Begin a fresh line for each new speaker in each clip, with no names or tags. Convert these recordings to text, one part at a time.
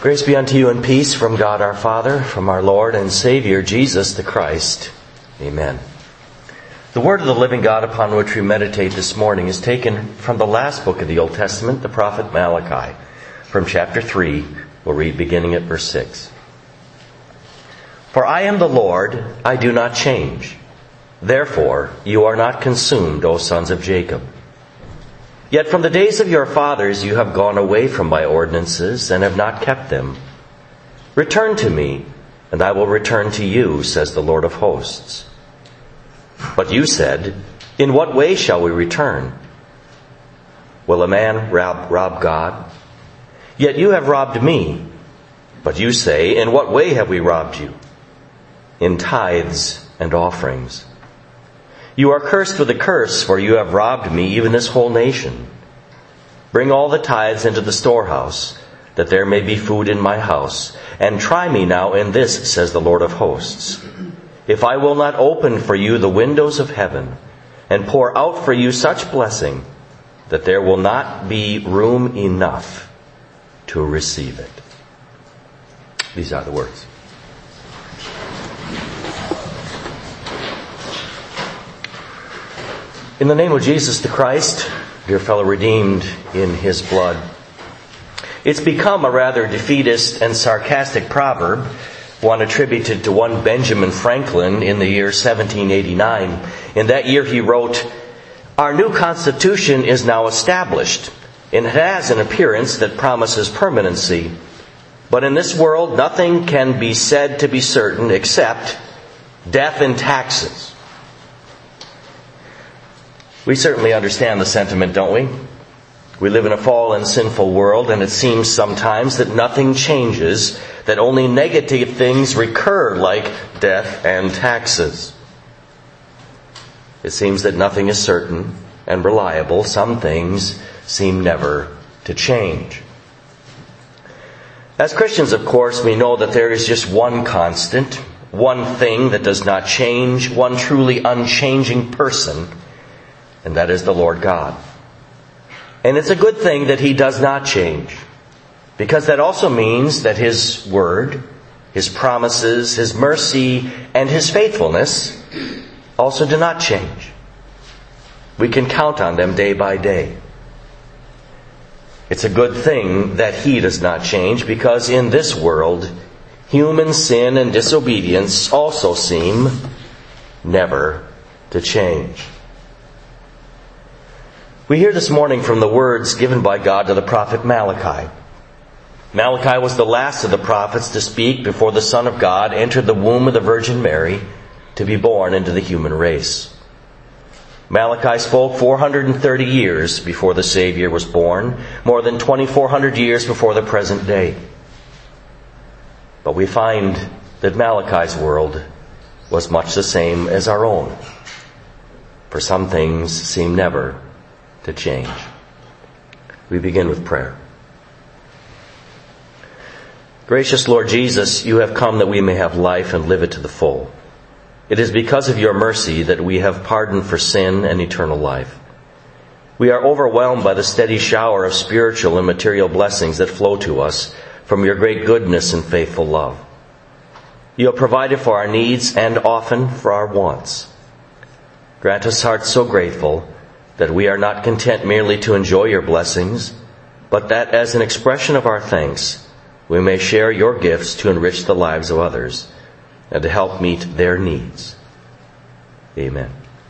Grace be unto you and peace from God our Father, from our Lord and Savior Jesus the Christ. Amen. The word of the living God upon which we meditate this morning is taken from the last book of the Old Testament, the prophet Malachi. From chapter 3, we'll read beginning at verse 6. For I am the Lord, I do not change. Therefore you are not consumed, O sons of Jacob. Yet from the days of your fathers you have gone away from my ordinances and have not kept them. Return to me, and I will return to you, says the Lord of hosts. But you said, in what way shall we return? Will a man rob God? Yet you have robbed me. But you say, in what way have we robbed you? In tithes and offerings. You are cursed with a curse, for you have robbed me, even this whole nation. Bring all the tithes into the storehouse, that there may be food in my house. And try me now in this, says the Lord of hosts. If I will not open for you the windows of heaven, and pour out for you such blessing, that there will not be room enough to receive it. These are the words. In the name of Jesus the Christ, dear fellow redeemed in His blood. It's become a rather defeatist and sarcastic proverb, one attributed to one Benjamin Franklin in the year 1789. In that year he wrote, "Our new Constitution is now established, and it has an appearance that promises permanency. But in this world nothing can be said to be certain except death and taxes." We certainly understand the sentiment, don't we? We live in a fallen, sinful world, and it seems sometimes that nothing changes, that only negative things recur, like death and taxes. It seems that nothing is certain and reliable. Some things seem never to change. As Christians, of course, we know that there is just one constant, one thing that does not change, one truly unchanging person, and that is the Lord God. And it's a good thing that He does not change, because that also means that His Word, His promises, His mercy, and His faithfulness also do not change. We can count on them day by day. It's a good thing that He does not change, because in this world, human sin and disobedience also seem never to change. We hear this morning from the words given by God to the prophet Malachi. Malachi was the last of the prophets to speak before the Son of God entered the womb of the Virgin Mary to be born into the human race. Malachi spoke 430 years before the Savior was born, more than 2,400 years before the present day. But we find that Malachi's world was much the same as our own. For some things seem never to change. We begin with prayer. Gracious Lord Jesus, you have come that we may have life and live it to the full. It is because of your mercy that we have pardon for sin and eternal life. We are overwhelmed by the steady shower of spiritual and material blessings that flow to us from your great goodness and faithful love. You have provided for our needs and often for our wants. Grant us hearts so grateful that we are not content merely to enjoy your blessings, but that as an expression of our thanks, we may share your gifts to enrich the lives of others and to help meet their needs. Amen.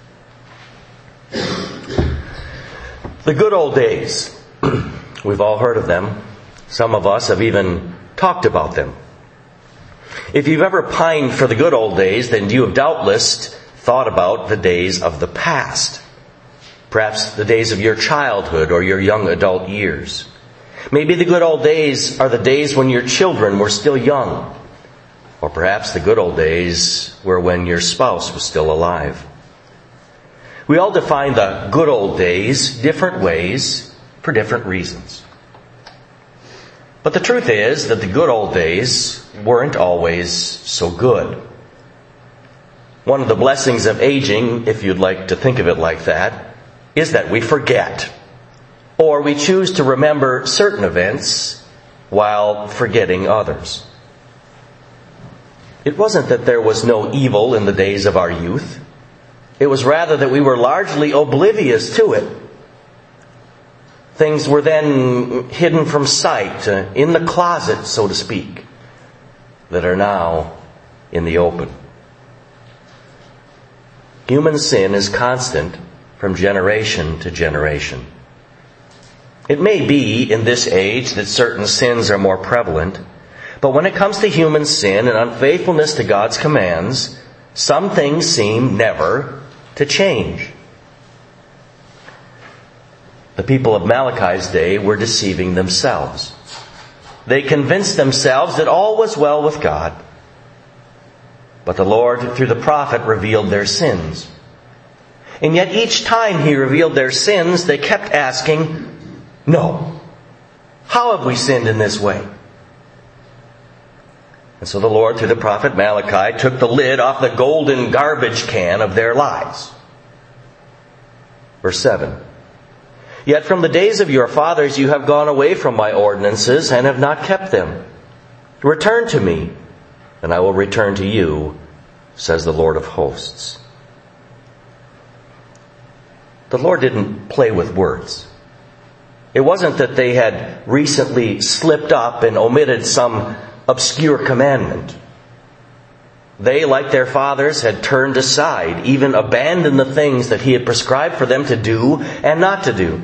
The good old days. We've all heard of them. Some of us have even talked about them. If you've ever pined for the good old days, then you have doubtless thought about the days of the past. Perhaps the days of your childhood or your young adult years. Maybe the good old days are the days when your children were still young. Or perhaps the good old days were when your spouse was still alive. We all define the good old days different ways for different reasons. But the truth is that the good old days weren't always so good. One of the blessings of aging, if you'd like to think of it like that, is that we forget. Or we choose to remember certain events while forgetting others. It wasn't that there was no evil in the days of our youth. It was rather that we were largely oblivious to it. Things were then hidden from sight, in the closet, so to speak, that are now in the open. Human sin is constant from generation to generation. It may be in this age that certain sins are more prevalent, but when it comes to human sin and unfaithfulness to God's commands, some things seem never to change. The people of Malachi's day were deceiving themselves. They convinced themselves that all was well with God. But the Lord, through the prophet, revealed their sins. And yet each time He revealed their sins, they kept asking, "No. How have we sinned in this way?" And so the Lord, through the prophet Malachi, took the lid off the golden garbage can of their lies. Verse 7. "Yet from the days of your fathers you have gone away from my ordinances and have not kept them. Return to me, and I will return to you, says the Lord of hosts." The Lord didn't play with words. It wasn't that they had recently slipped up and omitted some obscure commandment. They, like their fathers, had turned aside, even abandoned the things that He had prescribed for them to do and not to do.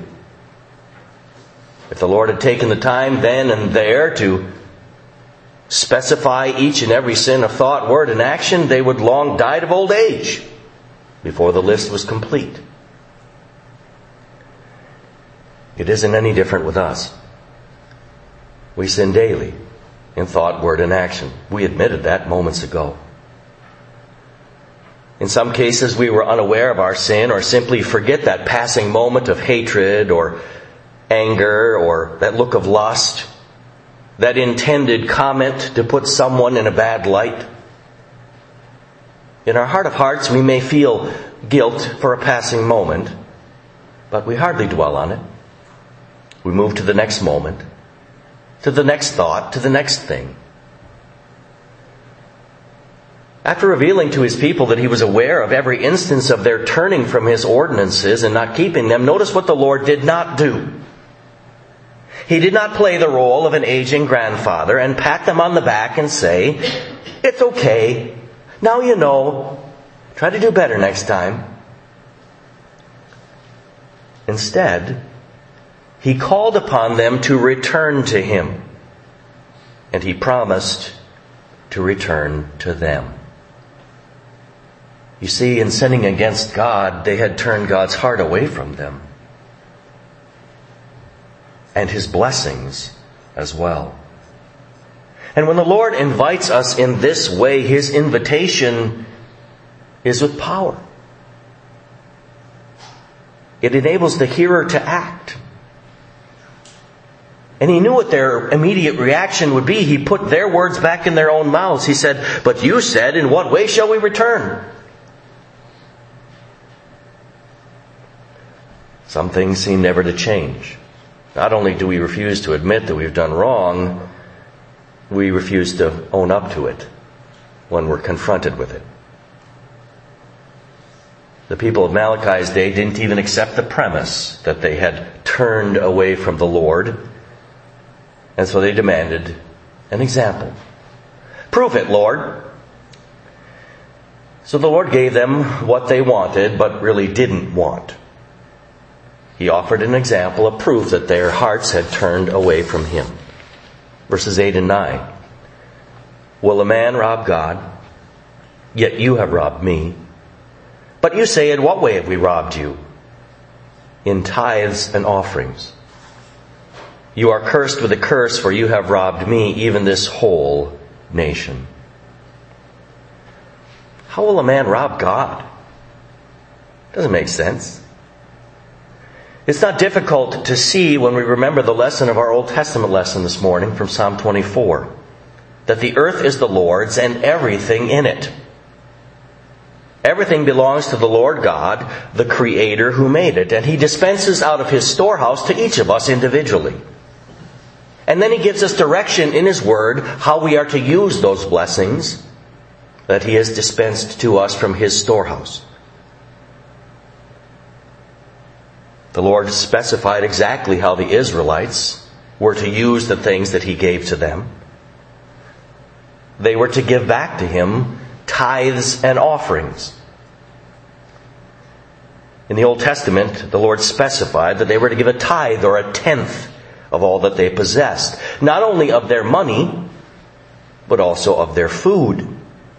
If the Lord had taken the time then and there to specify each and every sin of thought, word, and action, they would long died of old age before the list was complete. It isn't any different with us. We sin daily in thought, word, and action. We admitted that moments ago. In some cases, we were unaware of our sin or simply forget that passing moment of hatred or anger or that look of lust, that intended comment to put someone in a bad light. In our heart of hearts, we may feel guilt for a passing moment, but we hardly dwell on it. We move to the next moment, to the next thought, to the next thing. After revealing to His people that He was aware of every instance of their turning from His ordinances and not keeping them, notice what the Lord did not do. He did not play the role of an aging grandfather and pat them on the back and say, "It's okay. Now you know. Try to do better next time." Instead, He called upon them to return to Him, and He promised to return to them. You see, in sinning against God, they had turned God's heart away from them, and His blessings as well. And when the Lord invites us in this way, His invitation is with power. It enables the hearer to act. And He knew what their immediate reaction would be. He put their words back in their own mouths. He said, "But you said, in what way shall we return?" Some things seem never to change. Not only do we refuse to admit that we've done wrong, we refuse to own up to it when we're confronted with it. The people of Malachi's day didn't even accept the premise that they had turned away from the Lord. And so they demanded an example. "Prove it, Lord." So the Lord gave them what they wanted, but really didn't want. He offered an example, a proof that their hearts had turned away from Him. Verses 8 and 9. "Will a man rob God? Yet you have robbed me. But you say, in what way have we robbed you? In tithes and offerings. You are cursed with a curse, for you have robbed me, even this whole nation." How will a man rob God? Doesn't make sense. It's not difficult to see when we remember the lesson of our Old Testament lesson this morning from Psalm 24, that the earth is the Lord's and everything in it. Everything belongs to the Lord God, the Creator who made it, and He dispenses out of His storehouse to each of us individually. And then He gives us direction in His Word how we are to use those blessings that He has dispensed to us from His storehouse. The Lord specified exactly how the Israelites were to use the things that He gave to them. They were to give back to Him tithes and offerings. In the Old Testament, the Lord specified that they were to give a tithe or a tenth of all that they possessed. Not only of their money, but also of their food.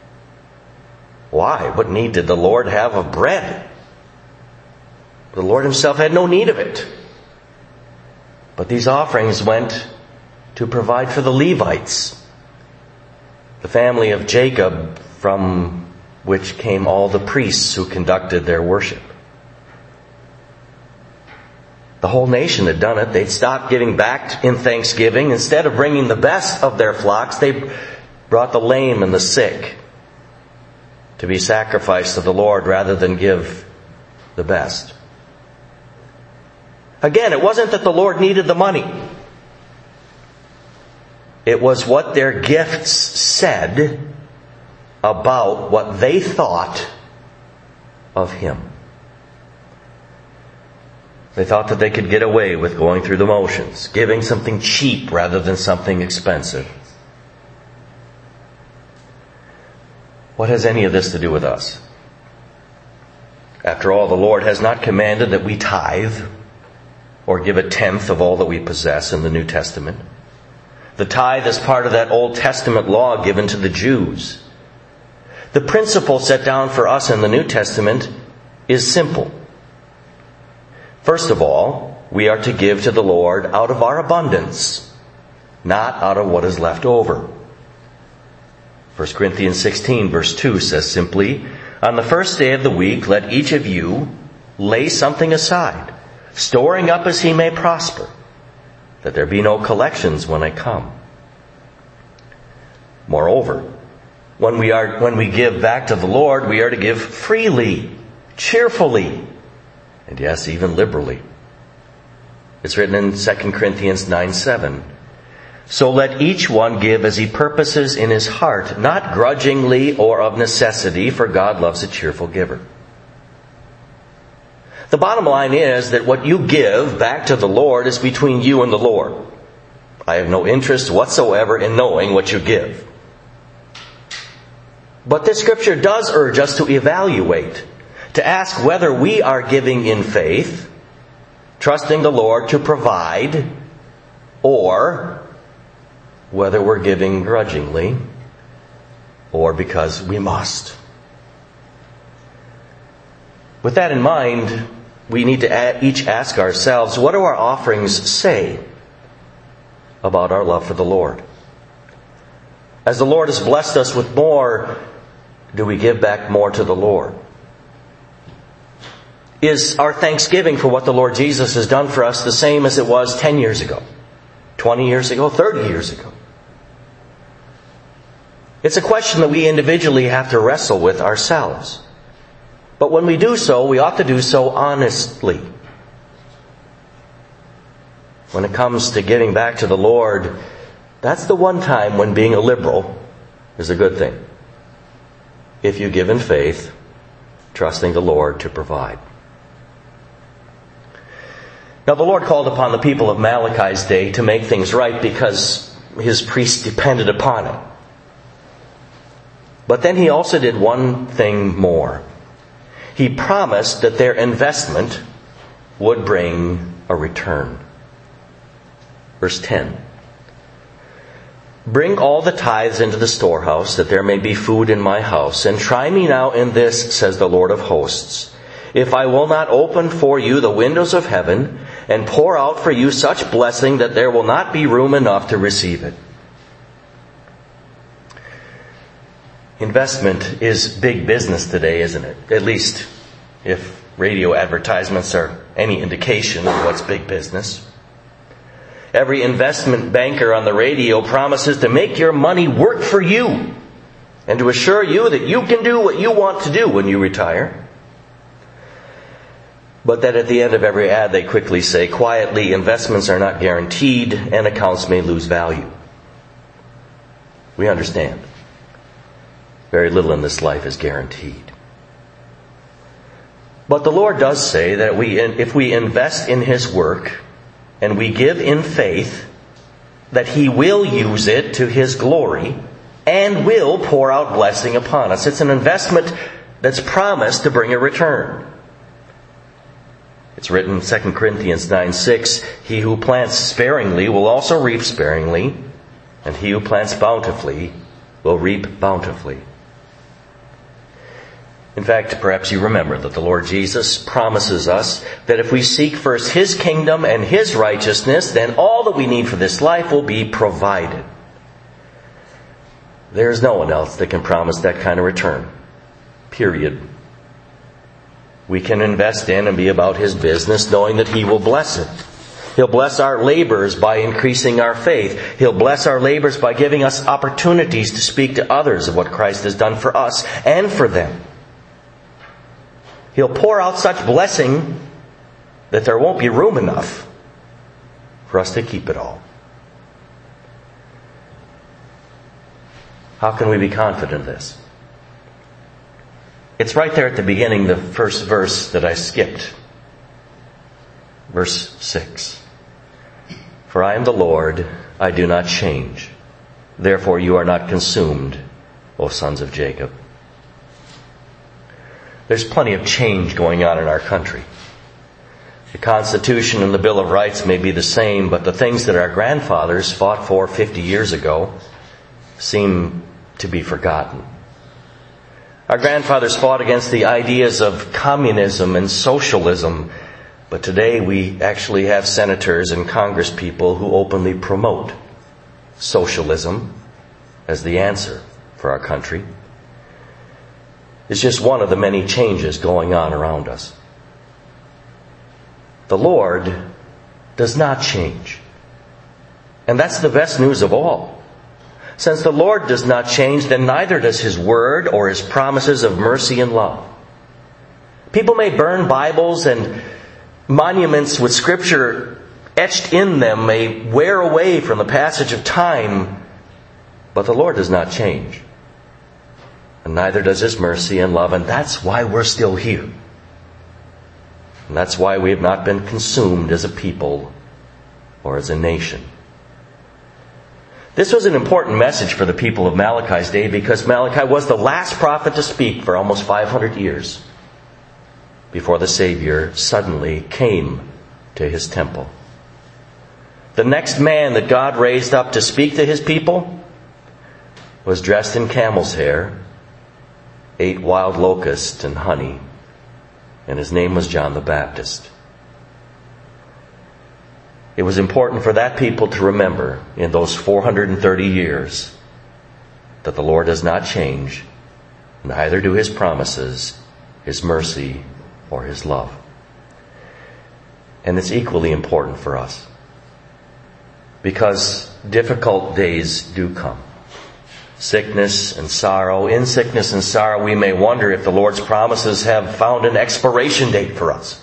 Why? What need did the Lord have of bread? The Lord Himself had no need of it. But these offerings went to provide for the Levites, the family of Jacob, from which came all the priests who conducted their worship. The whole nation had done it. They'd stopped giving back in thanksgiving. Instead of bringing the best of their flocks, they brought the lame and the sick to be sacrificed to the Lord rather than give the best. Again, it wasn't that the Lord needed the money. It was what their gifts said about what they thought of Him. They thought that they could get away with going through the motions, giving something cheap rather than something expensive. What has any of this to do with us? After all, the Lord has not commanded that we tithe or give a tenth of all that we possess in the New Testament. The tithe is part of that Old Testament law given to the Jews. The principle set down for us in the New Testament is simple. First of all, we are to give to the Lord out of our not out of what is left over. 1 Corinthians 16 verse 2 says simply, "On the first day of the week, let each of you lay something aside, storing up as he may prosper, that there be no collections when I come." Moreover, when we give back to the Lord, we are to give freely, cheerfully, and yes, even liberally. It's written in 2 Corinthians 9:7. "So let each one give as he purposes in his heart, not grudgingly or of necessity, for God loves a cheerful giver." The bottom line is that what you give back to the Lord is between you and the Lord. I have no interest whatsoever in knowing what you give. But this scripture does urge us to evaluate, to ask whether we are giving in faith, trusting the Lord to provide, or whether we're giving grudgingly or because we must. With that in mind, we need to each ask ourselves, what do our offerings say about our love for the Lord? As the Lord has blessed us with more, do we give back more to the Lord? Is our thanksgiving for what the Lord Jesus has done for us the same as it was 10 years ago, 20 years ago, 30 years ago? It's a question that we individually have to wrestle with ourselves. But when we do so, we ought to do so honestly. When it comes to giving back to the Lord, that's the one time when being a liberal is a good thing. If you give in faith, trusting the Lord to provide. Now, the Lord called upon the people of Malachi's day to make things right because His priests depended upon it. But then He also did one thing more. He promised that their investment would bring a return. Verse 10. "Bring all the tithes into the storehouse, that there may be food in my house. And try me now in this, says the Lord of hosts, if I will not open for you the windows of heaven and pour out for you such blessing that there will not be room enough to receive it." Investment is big business today, isn't it? At least if radio advertisements are any indication of what's big business. Every investment banker on the radio promises to make your money work for you and to assure you that you can do what you want to do when you retire. but that at the end of every ad they quickly say, quietly, investments are not guaranteed and accounts may lose value. We understand. Very little in this life is guaranteed. But the Lord does say that if we invest in His work and we give in faith, that He will use it to His glory and will pour out blessing upon us. It's an investment that's promised to bring a return. It's written in 2 Corinthians 9:6, he who plants sparingly will also reap sparingly, and he who plants bountifully will reap bountifully. In fact, perhaps you remember that the Lord Jesus promises us that if we seek first His kingdom and His righteousness, then all that we need for this life will be provided. There is no one else that can promise that kind of return. Period. We can invest in and be about His business, knowing that He will bless it. He'll bless our labors by increasing our faith. He'll bless our labors by giving us opportunities to speak to others of what Christ has done for us and for them. He'll pour out such blessing that there won't be room enough for us to keep it all. How can we be confident of this? It's right there at the beginning, the first verse that I skipped. Verse 6. For I am the Lord, I do not change. Therefore you are not consumed, O sons of Jacob. There's plenty of change going on in our country. The Constitution and the Bill of Rights may be the same, but the things that our grandfathers fought for 50 years ago seem to be forgotten. Our grandfathers fought against the ideas of communism and socialism, but today we actually have senators and congresspeople who openly promote socialism as the answer for our country. It's just one of the many changes going on around us. The Lord does not change. And that's the best news of all. Since the Lord does not change, then neither does His word or His promises of mercy and love. People may burn Bibles and monuments with Scripture etched in them may wear away from the passage of time, but the Lord does not change. And neither does His mercy and love, and that's why we're still here. And that's why we have not been consumed as a people or as a nation. This was an important message for the people of Malachi's day because Malachi was the last prophet to speak for almost 500 years before the Savior suddenly came to His temple. The next man that God raised up to speak to His people was dressed in camel's hair, ate wild locusts and honey, and his name was John the Baptist. It was important for that people to remember in those 430 years that the Lord does not change, neither do His promises, His mercy, or His love. And it's equally important for us because difficult days do come. Sickness and sorrow. In sickness and sorrow, we may wonder if the Lord's promises have found an expiration date for us.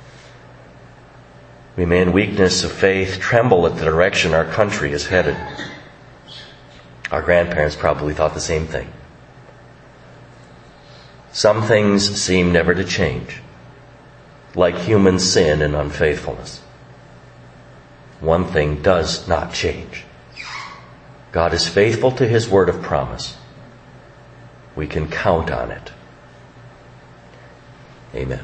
We may, in weakness of faith, tremble at the direction our country is headed. Our grandparents probably thought the same thing. Some things seem never to change, like human sin and unfaithfulness. One thing does not change. God is faithful to His word of promise. We can count on it. Amen.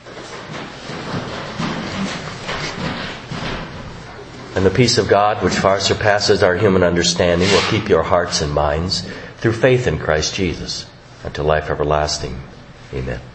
And the peace of God, which far surpasses our human understanding, will keep your hearts and minds through faith in Christ Jesus unto life everlasting. Amen.